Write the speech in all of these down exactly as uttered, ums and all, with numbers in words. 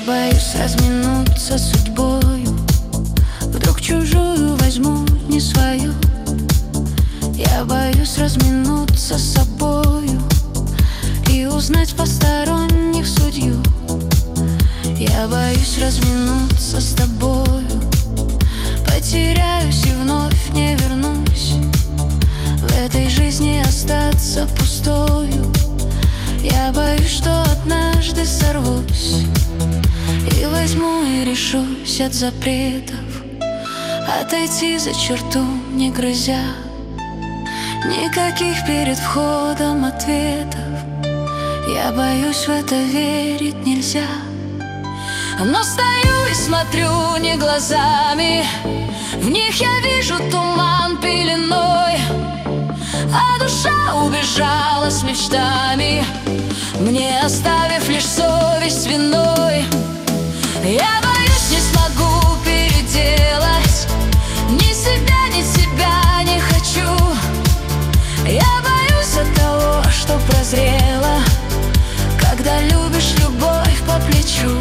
боюсь разминуться с судьбою, вдруг чужую возьму, не свою. Я боюсь разминуться с собою и узнать посторонних судью. Я боюсь разминуться с тобою, потеряюсь и вновь не вернусь. В этой жизни остаться пустою. Я боюсь, что однажды сорвусь и возьму и решусь от запретов отойти за черту, не грызя никаких перед входом ответов. Я боюсь, в это верить нельзя. Но стою и смотрю не глазами, в них я вижу туман пеленой, а душа убежала с мечтами, мне оставив лишь совесть виной. Я боюсь, не смогу переделать ни себя, ни тебя не хочу. Я боюсь от того, что прозрела, когда любишь, любовь по плечу.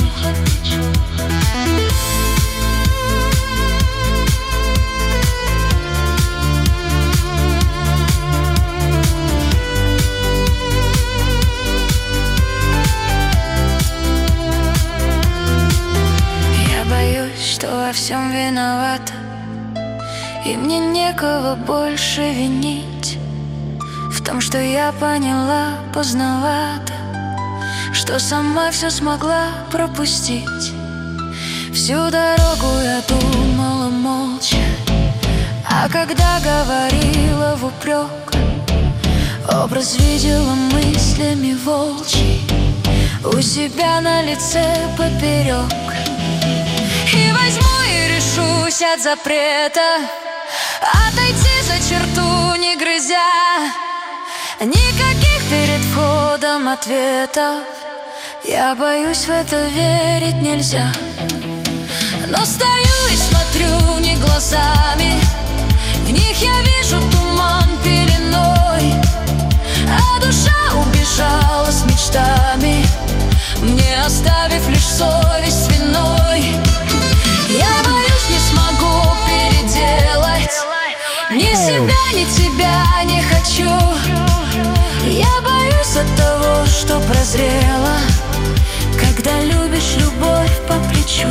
Что во всем виновата, и мне некого больше винить в том, что я поняла поздновато, что сама все смогла пропустить. Всю дорогу я думала молча, а когда говорила в упрек, образ видела мыслями волчий у себя на лице поперек. И возьму и решусь от запрета отойти за черту, не грызя никаких перед входом ответов. Я боюсь, в это верить нельзя. Но стою и смотрю не глазами, в них я вижу туман пеленой, а душа убежала с мечтами, мне оставив лишь совесть виной. Я боюсь, не смогу переделать ни себя, ни тебя не хочу. Я боюсь от того, что прозрела, когда любишь, любовь по плечу.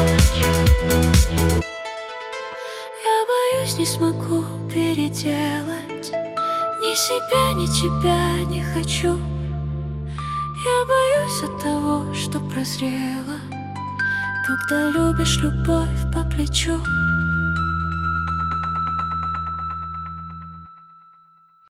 Я боюсь, не смогу переделать ни себя, ни тебя не хочу. Я боюсь от того, что прозрела, когда любишь, любовь по плечу.